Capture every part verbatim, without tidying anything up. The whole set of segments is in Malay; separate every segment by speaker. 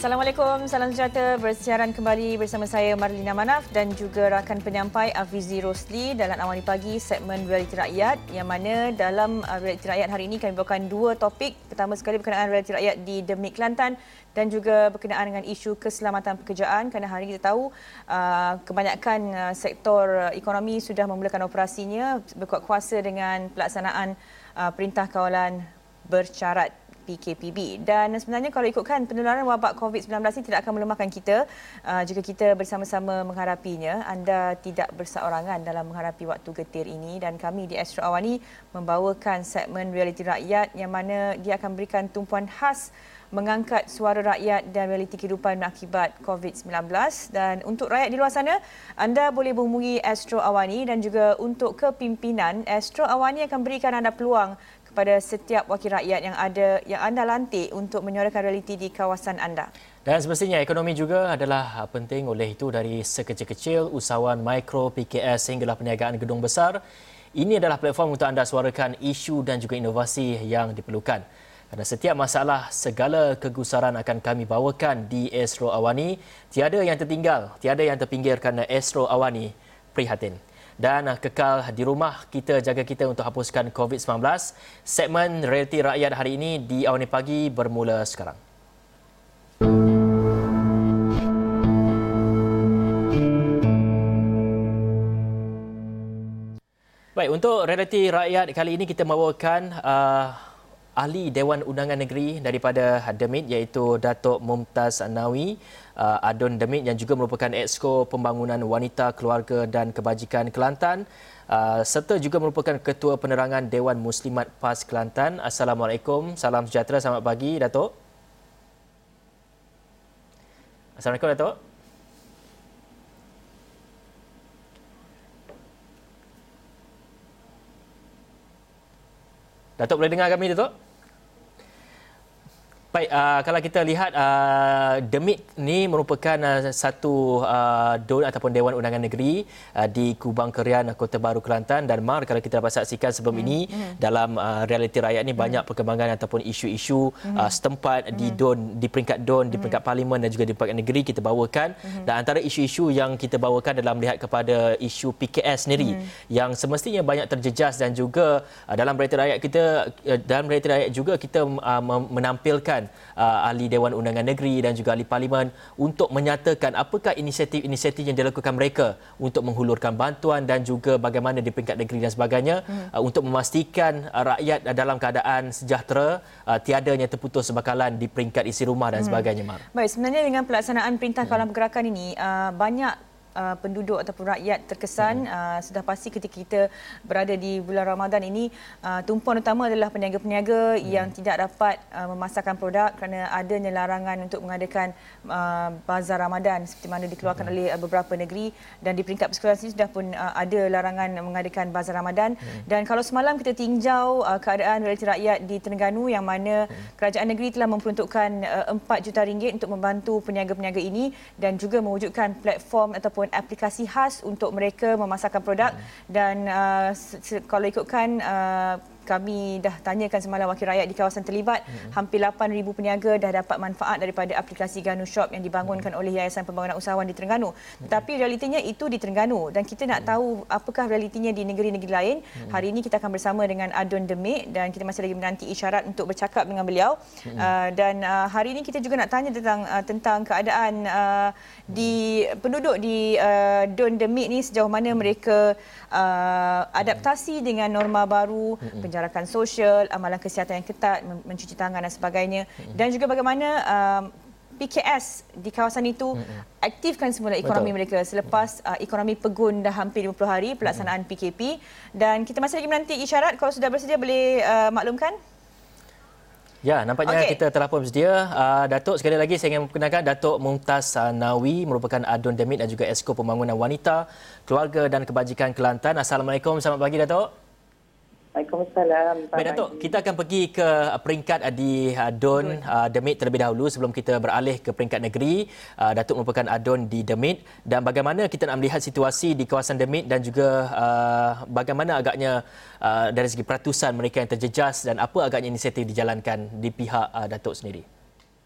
Speaker 1: Assalamualaikum, salam sejahtera. Bersiaran kembali bersama saya Marlina Manaf dan juga rakan penyampai Afizi Rosli dalam Awani Pagi segmen Realiti Rakyat, yang mana dalam Realiti Rakyat hari ini kami bawakan dua topik. Pertama sekali berkenaan Realiti Rakyat di Demik, Kelantan dan juga berkenaan dengan isu keselamatan pekerjaan, kerana hari ini kita tahu uh, kebanyakan uh, sektor ekonomi sudah memulakan operasinya berkuat kuasa dengan pelaksanaan uh, Perintah Kawalan Bersyarat P K P B. Dan sebenarnya kalau ikutkan, penularan wabak COVID sembilan belas ini tidak akan melemahkan kita uh, jika kita bersama-sama menghadapinya. Anda tidak berseorangan dalam menghadapi waktu getir ini, dan kami di Astro Awani membawakan segmen Realiti Rakyat yang mana dia akan berikan tumpuan khas mengangkat suara rakyat dan realiti kehidupan akibat COVID sembilan belas. Dan untuk rakyat di luar sana, anda boleh menghubungi Astro Awani, dan juga untuk kepimpinan, Astro Awani akan berikan anda peluang kepada setiap wakil rakyat yang ada yang anda lantik untuk menyuarakan realiti di kawasan anda.
Speaker 2: Dan semestinya ekonomi juga adalah penting, oleh itu dari sekecil-kecil usahawan mikro, P K S hinggalah perniagaan gedung besar, ini adalah platform untuk anda suarakan isu dan juga inovasi yang diperlukan. Kerana setiap masalah, segala kegusaran akan kami bawakan di Astro Awani. Tiada yang tertinggal, tiada yang terpinggir kerana Astro Awani prihatin. Dan kekal di rumah, kita jaga kita untuk hapuskan COVID sembilan belas. Segmen Realiti Rakyat hari ini di Awani Pagi bermula sekarang. Baik, untuk Realiti Rakyat kali ini kita membawakan uh, Ahli Dewan Undangan Negeri daripada Demit, iaitu Datuk Mumtaz Nawi, uh, Adun Demit, yang juga merupakan Exco Pembangunan Wanita, Keluarga dan Kebajikan Kelantan, uh, serta juga merupakan Ketua Penerangan Dewan Muslimat PAS Kelantan. Assalamualaikum, salam sejahtera, selamat pagi Datuk. Assalamualaikum Datuk. Datuk boleh dengar kami, Datuk? Baik, uh, kalau kita lihat uh, Demit ni merupakan uh, satu uh, D U N ataupun Dewan Undangan Negeri uh, di Kubang Kerian, Kota Baru, Kelantan. Dan Mar, kalau kita dapat saksikan sebelum hmm. ini hmm. dalam uh, Realiti Rakyat ni hmm. banyak perkembangan ataupun isu-isu hmm. uh, setempat hmm. di D U N, di peringkat D U N, di peringkat hmm. Parlimen dan juga di peringkat negeri kita bawakan. Hmm. Dan antara isu-isu yang kita bawakan dalam melihat kepada isu P K S sendiri hmm. yang semestinya banyak terjejas, dan juga uh, dalam Realiti Rakyat kita uh, dalam Realiti Rakyat juga kita uh, menampilkan Uh, ahli Dewan Undangan Negeri dan juga ahli Parlimen untuk menyatakan apakah inisiatif-inisiatif yang dilakukan mereka untuk menghulurkan bantuan dan juga bagaimana di peringkat negeri dan sebagainya hmm. uh, untuk memastikan uh, rakyat dalam keadaan sejahtera, uh, tiadanya terputus sebakalan di peringkat isi rumah dan hmm. sebagainya. Mar.
Speaker 1: Baik, sebenarnya dengan pelaksanaan Perintah Kawalan Pergerakan ini, uh, banyak Uh, penduduk ataupun rakyat terkesan. hmm. uh, sudah pasti ketika kita berada di bulan Ramadan ini, uh, tumpuan utama adalah peniaga-peniaga hmm. yang tidak dapat uh, memasarkan produk kerana adanya larangan untuk mengadakan uh, bazar Ramadan seperti mana dikeluarkan hmm. oleh uh, beberapa negeri, dan di peringkat persekutuan sendiri sudah pun uh, ada larangan mengadakan bazar Ramadan. hmm. Dan kalau semalam kita tinjau uh, keadaan Realiti Rakyat di Terengganu, yang mana hmm. kerajaan negeri telah memperuntukkan uh, empat juta ringgit untuk membantu peniaga-peniaga ini, dan juga mewujudkan platform ataupun aplikasi khas untuk mereka memasarkan produk. Hmm. Dan uh, kalau ikutkan, uh, kami dah tanyakan semalam wakil rakyat di kawasan terlibat, hmm. hampir lapan ribu peniaga dah dapat manfaat daripada aplikasi Ganu Shop yang dibangunkan hmm. oleh Yayasan Pembangunan Usahawan di Terengganu. Hmm. Tetapi realitinya itu di Terengganu, dan kita nak tahu apakah realitinya di negeri-negeri lain. Hmm. Hari ini kita akan bersama dengan Adun Demit, dan kita masih lagi menanti isyarat untuk bercakap dengan beliau. Hmm. Uh, dan uh, hari ini kita juga nak tanya tentang uh, tentang keadaan uh, di penduduk di uh, D U N Demit ni, sejauh mana mereka uh, adaptasi dengan norma baru, hmm. penjarakan sosial, amalan kesihatan yang ketat, mencuci tangan dan sebagainya. Hmm. Dan juga bagaimana um, P K S di kawasan itu hmm. aktifkan semula ekonomi Betul. mereka selepas uh, ekonomi pegun dah hampir lima puluh hari pelaksanaan hmm. P K P. Dan kita masih lagi menanti isyarat. Kalau sudah bersedia, boleh uh, maklumkan?
Speaker 2: Ya, nampaknya okay. kita telah pun bersedia. Uh, Datuk, sekali lagi saya ingin memperkenalkan Datuk Mumtaz Nawi, merupakan Adun Demit dan juga Exco Pembangunan Wanita, Keluarga dan Kebajikan Kelantan. Assalamualaikum, selamat pagi Datuk.
Speaker 3: Waalaikumsalam.
Speaker 2: Baik Datuk, kita akan pergi ke peringkat di D U N uh, Demit terlebih dahulu sebelum kita beralih ke peringkat negeri. Uh, Datuk merupakan Adun di Demit, dan bagaimana kita nak melihat situasi di kawasan Demit dan juga uh, bagaimana agaknya uh, dari segi peratusan mereka yang terjejas, dan apa agaknya inisiatif dijalankan di pihak uh, Datuk sendiri.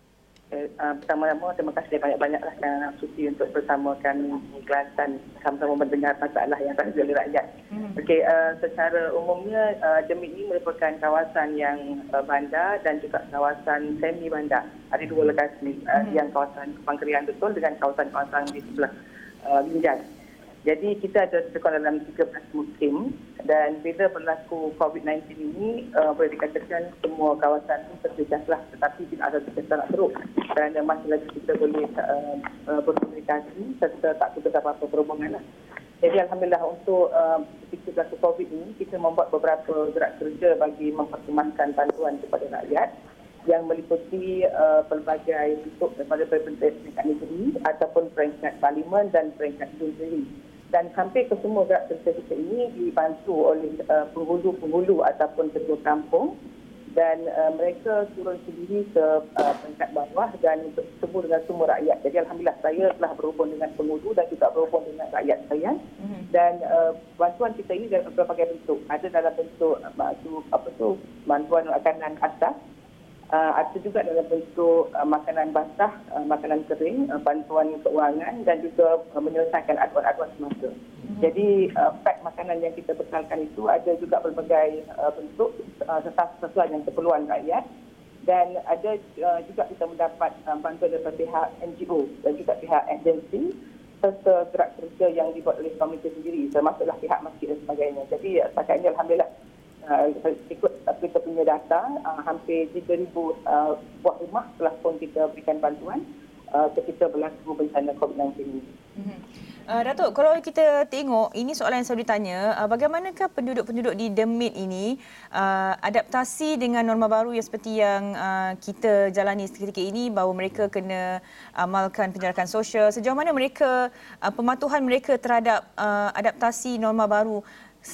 Speaker 3: Uh, pertama-tama terima kasih banyak-banyaklah kerana sudi untuk bersamakan di Kelantan sama-sama mendengar masalah yang terjadi oleh rakyat. Hmm. Okey, uh, secara umumnya uh, Demit ini merupakan kawasan yang uh, bandar dan juga kawasan semi bandar. Ada dua lokasi, uh, hmm. yang kawasan Kupang Kerian betul dengan kawasan-kawasan di sebelah uh, Binjai. Jadi kita ada terkon dalam tiga belas musim dan bila berlaku COVID sembilan belas ini uh, boleh dikatakan semua kawasan itu terjejaslah, tetapi tidak ada terkesan teruk kerana masih lagi kita boleh uh, uh, berkomunikasi serta tak putus apa-apa perhubungan lah. Jadi Alhamdulillah untuk uh, ketika berlaku COVID ini kita membuat beberapa gerak kerja bagi memperkemaskan bantuan kepada rakyat yang meliputi uh, pelbagai bentuk daripada peringkat negeri ataupun peringkat parlimen dan peringkat sendiri. Dan hampir kesemua gerak kerja kita ini dibantu oleh uh, penghulu-penghulu ataupun ketua kampung dan uh, mereka turun sendiri ke uh, peringkat bawah dan bertemu dengan semua rakyat. Jadi Alhamdulillah saya telah berhubung dengan penghulu dan juga berhubung dengan rakyat saya. Mm-hmm. Dan uh, bantuan kita ini dalam berbagai bentuk. Ada dalam bentuk uh, apa tu bantuan makanan atas. Uh, ada juga dalam bentuk uh, makanan basah, uh, makanan kering, uh, bantuan keuangan dan juga uh, menyelesaikan aduan-aduan semasa. Mm-hmm. Jadi uh, pack makanan yang kita bekalkan itu ada juga berbagai uh, bentuk uh, sesuai dengan keperluan rakyat dan ada uh, juga kita mendapat uh, bantuan daripada pihak N G O dan juga pihak agensi serta gerak kerja yang dibuat oleh komuniti sendiri termasuklah pihak masjid dan sebagainya. Jadi uh, setakat ini Alhamdulillah Uh, ikut kita punya data, uh, hampir tiga ribu uh, buah rumah telah pun kita berikan bantuan uh, ketika berlaku bencana COVID sembilan belas ini.
Speaker 1: Mm-hmm. Uh, Datuk, kalau kita tengok, ini soalan yang selalu ditanya, uh, bagaimanakah penduduk-penduduk di Demit ini uh, adaptasi dengan norma baru yang seperti yang uh, kita jalani ketika ini, bahawa mereka kena amalkan penjarakan sosial, sejauh mana mereka, uh, pematuhan mereka terhadap uh, adaptasi norma baru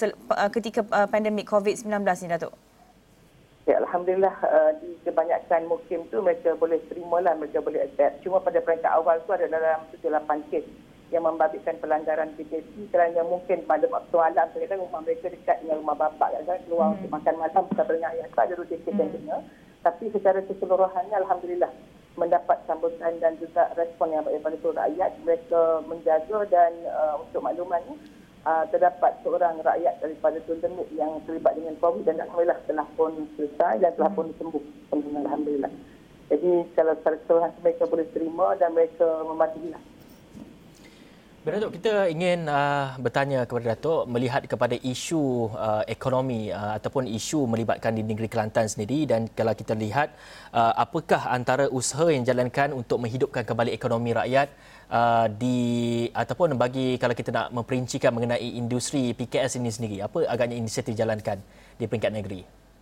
Speaker 1: ketika uh, pandemik COVID sembilan belas ni, Datuk?
Speaker 3: Ya, Alhamdulillah uh, di kebanyakan mukim tu mereka boleh terima lah, mereka boleh adapt. Cuma pada peringkat awal tu ada dalam tujuh lapan kes yang membabitkan pelanggaran P K P kerana mungkin pada waktu malam kadang-kadang rumah mereka dekat dengan rumah bapa, kadang-kadang keluar hmm. untuk makan malam bersama dengan ayah ada dua kes yang kena. Tapi secara keseluruhannya Alhamdulillah mendapat sambutan dan juga respon yang baik daripada seluruh rakyat. Mereka menjaga dan uh, untuk maklumannya Uh, terdapat seorang rakyat daripada Tun Demit yang terlibat dengan COVID dan Alhamdulillah telah pun selesai dan telah pun sembuh. Alhamdulillah. Jadi kalau secara keseluruhan mereka boleh terima dan mereka mematuhilah.
Speaker 2: Datuk, kita ingin uh, bertanya kepada Datuk melihat kepada isu uh, ekonomi uh, ataupun isu melibatkan di negeri Kelantan sendiri, dan kalau kita lihat uh, apakah antara usaha yang dijalankan untuk menghidupkan kembali ekonomi rakyat uh, di ataupun bagi kalau kita nak memperincikan mengenai industri P K S ini sendiri, apa agaknya inisiatif dijalankan di peringkat negeri?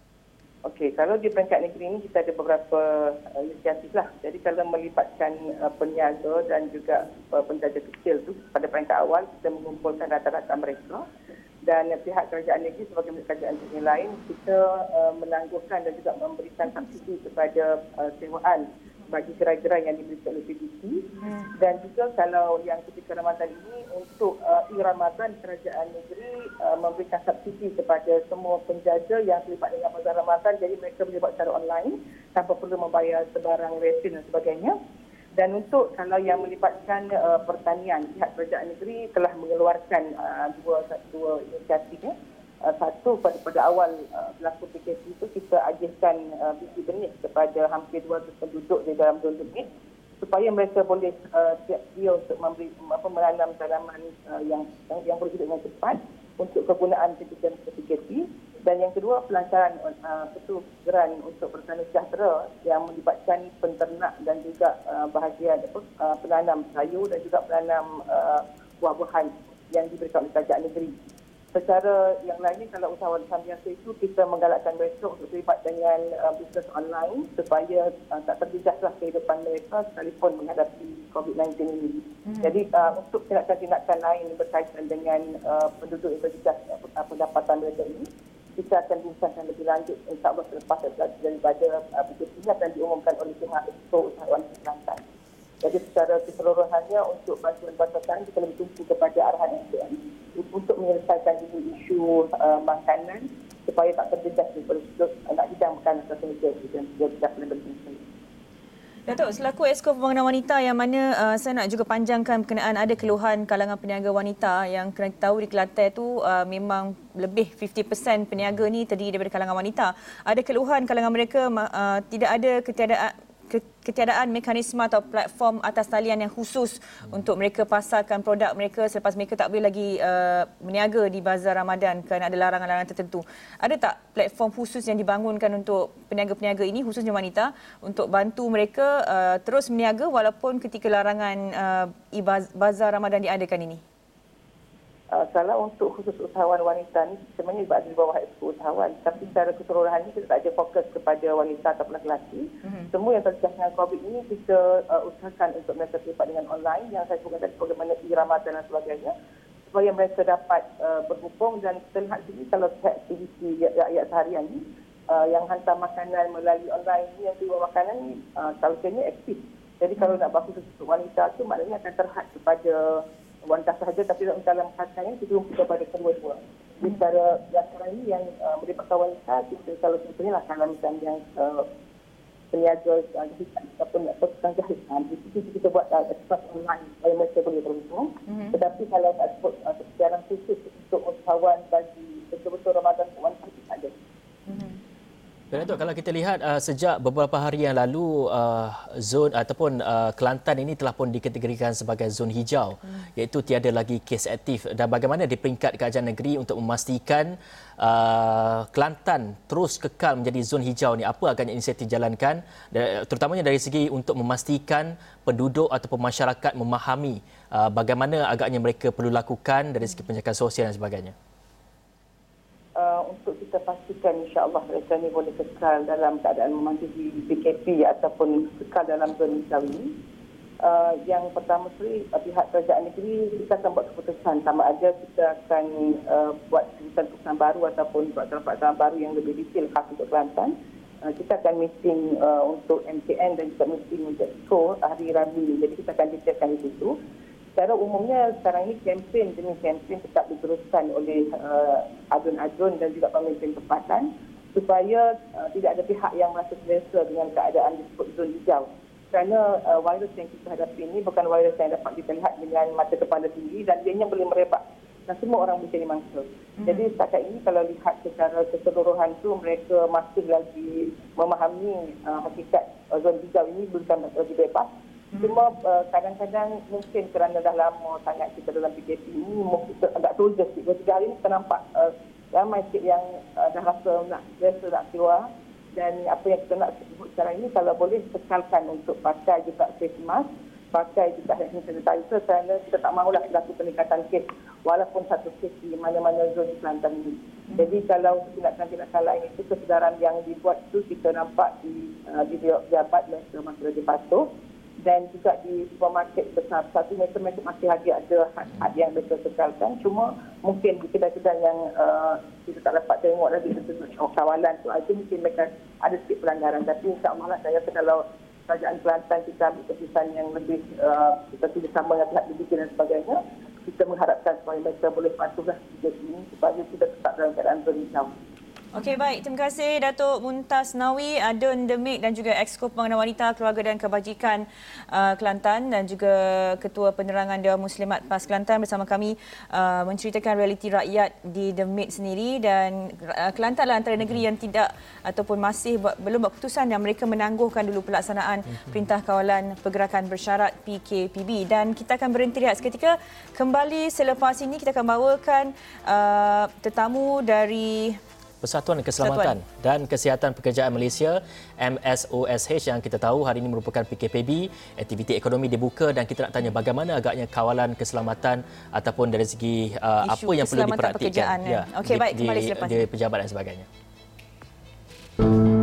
Speaker 3: Okey, kalau di peringkat negeri ini kita ada beberapa uh, inisiatif lah. Jadi kalau melibatkan uh, peniaga dan juga uh, penjaja kecil tu pada peringkat awal kita mengumpulkan data-data mereka dan uh, pihak kerajaan negeri sebagai kerajaan negeri lain kita uh, menangguhkan dan juga memberikan subsidi kepada uh, sewaan bagi gerai-gerai yang diberikan oleh P D C. Hmm. Dan juga kalau yang ketika Ramadan ini untuk uh, e-Ramadan kerajaan negeri uh, memberikan subsidi kepada semua penjaja yang terlibat dengan bazar Ramadan, jadi mereka boleh buat secara online tanpa perlu membayar sebarang resin dan sebagainya. Dan untuk kalau yang melibatkan uh, pertanian, pihak kerajaan negeri telah mengeluarkan uh, dua dua inisiatif. Ya. Uh, satu pada, pada awal uh, berlaku P K P itu kita agihkan uh, biji benih kepada hampir dua ratus penduduk di dalam Tun Demit supaya mereka boleh uh, siap sedia untuk memberi apa menanam tanaman uh, yang, yang yang boleh hidup dengan cepat untuk kegunaan ketika P K P. Dan yang kedua pelancaran uh, geran untuk pertanian sejahtera yang melibatkan penternak dan juga uh, bahagian apa, uh, penanam sayur dan juga penanam uh, buah-buahan yang diberikan oleh kerajaan negeri. Secara yang lainnya, kalau usahawan usaha biasa itu kita menggalakkan mereka untuk terlibat dengan uh, bisnes online supaya uh, tak terjejaslah kehidupan mereka sekalipun menghadapi COVID sembilan belas ini. Hmm. Jadi uh, untuk tindakan-tindakan lain berkaitan dengan uh, penduduk yang terjejas uh, pendapatan mereka ini, kita akan bincangkan lebih lanjut insya-Allah selepas daripada uh, P K P ini akan diumumkan oleh pihak Expo Usahawan Kelantan. Jadi secara keseluruhannya untuk bantuan-bantuan kita lebih tumpu kepada arahan S D M untuk menyelesaikan isu uh, makanan supaya tak terjejas daripada sudut nak hidang makanan tertentu dan juga tidak boleh berfungsi.
Speaker 1: Datuk, selaku Exco Pembangunan Wanita yang mana uh, saya nak juga panjangkan berkenaan ada keluhan kalangan peniaga wanita yang kena tahu di Kelantan tu uh, memang lebih lima puluh peratus peniaga ni terdiri daripada kalangan wanita. Ada keluhan kalangan mereka uh, tidak ada ketiadaan ketiadaan mekanisme atau platform atas talian yang khusus untuk mereka pasarkan produk mereka selepas mereka tak boleh lagi uh, berniaga di bazar Ramadan kerana ada larangan-larangan tertentu. Ada tak platform khusus yang dibangunkan untuk peniaga-peniaga ini, khususnya wanita, untuk bantu mereka uh, terus berniaga walaupun ketika larangan uh, bazar Ramadan diadakan ini?
Speaker 3: Uh, kalau untuk khusus usahawan wanita ni sebenarnya berada di bawah Exco Usahawan, tapi secara keseluruhan ni kita tak ada fokus kepada wanita atau lelaki. Mm-hmm. Semua yang terkait dengan COVID ini kita uh, usahakan untuk mereka terlibat dengan online yang saya sebutkan tadi bagaimana e-Ramadan dan sebagainya supaya mereka dapat uh, berhubung. Dan kita lihat sini kalau aktiviti rakyat seharian ni uh, yang hantar makanan melalui online ni, yang terima makanan ni uh, kalau kena aktif. Jadi mm-hmm. kalau nak buat khusus untuk wanita tu maknanya akan terhad kepada wanita sahaja, tapi dalam katanya kita kepada kedua-dua. Jadi secara yang sekarang ini yang uh, melibatkan wanita, kita kalau sebetulnya lah kalau misalnya yang uh, peniaga uh, ataupun tukang jahit, di situ kita buat uh, ekspres online supaya mereka boleh berhubung. Mm-hmm. Tetapi kalau nak sebut uh, secara khusus untuk usahawan bagi betul-betul Ramadan wanita tak ada. Mm-hmm.
Speaker 2: Datuk, kalau kita lihat uh, sejak beberapa hari yang lalu uh, zon ataupun uh, Kelantan ini telah pun dikategorikan sebagai zon hijau, hmm. iaitu tiada lagi kes aktif. Dan bagaimana di peringkat kerajaan negeri untuk memastikan uh, Kelantan terus kekal menjadi zon hijau ni, apa agaknya inisiatif dijalankan, terutamanya dari segi untuk memastikan penduduk ataupun masyarakat memahami uh, bagaimana agaknya mereka perlu lakukan dari segi penjagaan sosial dan sebagainya?
Speaker 3: Uh, untuk kita pastikan insya-Allah mereka ni boleh kekal dalam keadaan mematuhi P K P ataupun kekal dalam zon hijau ini. Uh, yang pertama sekali uh, pihak kerajaan negeri kita akan buat keputusan sama ada kita akan uh, buat keputusan baru ataupun buat peraturan baru yang lebih detail khas untuk Kelantan. Uh, kita akan meeting uh, untuk M K N dan juga meeting untuk Exco hari Rabu ini. Jadi kita akan detailkan di situ. Secara umumnya sekarang ini kempen demi kempen tetap diteruskan oleh uh, adun-adun dan juga pemimpin tempatan supaya uh, tidak ada pihak yang merasa selesa dengan keadaan disebut zon hijau. Kerana uh, virus yang kita hadapi ini bukan virus yang dapat kita lihat dengan mata kepala sendiri dan ianya boleh merebak dan semua orang boleh jadi mangsa. Hmm. Jadi setakat ini kalau lihat secara keseluruhan tu mereka masih lagi memahami uh, hakikat uh, zon hijau ini bukan lagi bebas. Cuma uh, kadang-kadang mungkin kerana dah lama sangat kita dalam P K P ini, mungkin agak soldier sikit. Tiga hari ini kita nampak uh, ramai sikit yang uh, dah rasa nak biasa nak keluar. Dan apa yang kita nak sebut sekarang ini, kalau boleh kekalkan untuk pakai juga face mask, pakai juga hand sanitizer kerana kita tak mahulah berlaku peningkatan kes walaupun satu kes di mana-mana zon di Kelantan ini. Hmm. Jadi kalau tindakan-tindakan lain itu, kesedaran yang dibuat itu kita nampak di, uh, di pejabat mereka masih lagi patuh. Dan juga di supermarket besar satu mereka, mereka masih lagi ada had-had yang mereka kekalkan. Cuma mungkin di kedai-kedai yang uh, kita tak dapat tengok lagi oh, kawalan tu, itu mungkin mereka ada sikit pelanggaran. Tapi insyaAllah lah, saya rasa kalau kerajaan Kelantan kita ambil keputusan yang lebih uh, kita bersama dengan pihak digital dan sebagainya, kita mengharapkan supaya mereka boleh patuhlah ini supaya kita tetap dalam keadaan zon hijau.
Speaker 1: Okey, baik. Terima kasih Datuk Muntas Nawi, Adun Demik dan juga Exco Pembangunan Wanita, Keluarga dan Kebajikan uh, Kelantan dan juga Ketua Penerangan Dewan Muslimat P A S Kelantan bersama kami uh, menceritakan realiti rakyat di Demik sendiri. Dan uh, Kelantan adalah antara negeri yang tidak ataupun masih buat, belum buat keputusan yang mereka menangguhkan dulu pelaksanaan Perintah Kawalan Pergerakan Bersyarat P K P B. Dan kita akan berhenti rehat seketika. Kembali selepas ini kita akan bawakan uh, tetamu dari
Speaker 2: Persatuan Keselamatan Persatuan. dan Kesihatan Pekerjaan Malaysia M S O S H yang kita tahu hari ini merupakan P K P B, aktiviti ekonomi dibuka, dan kita nak tanya bagaimana agaknya kawalan keselamatan ataupun dari segi uh, apa yang perlu diperhatikan
Speaker 1: ya, okay,
Speaker 2: di,
Speaker 1: baik, kembali
Speaker 2: di,
Speaker 1: selepas
Speaker 2: di pejabat dan sebagainya.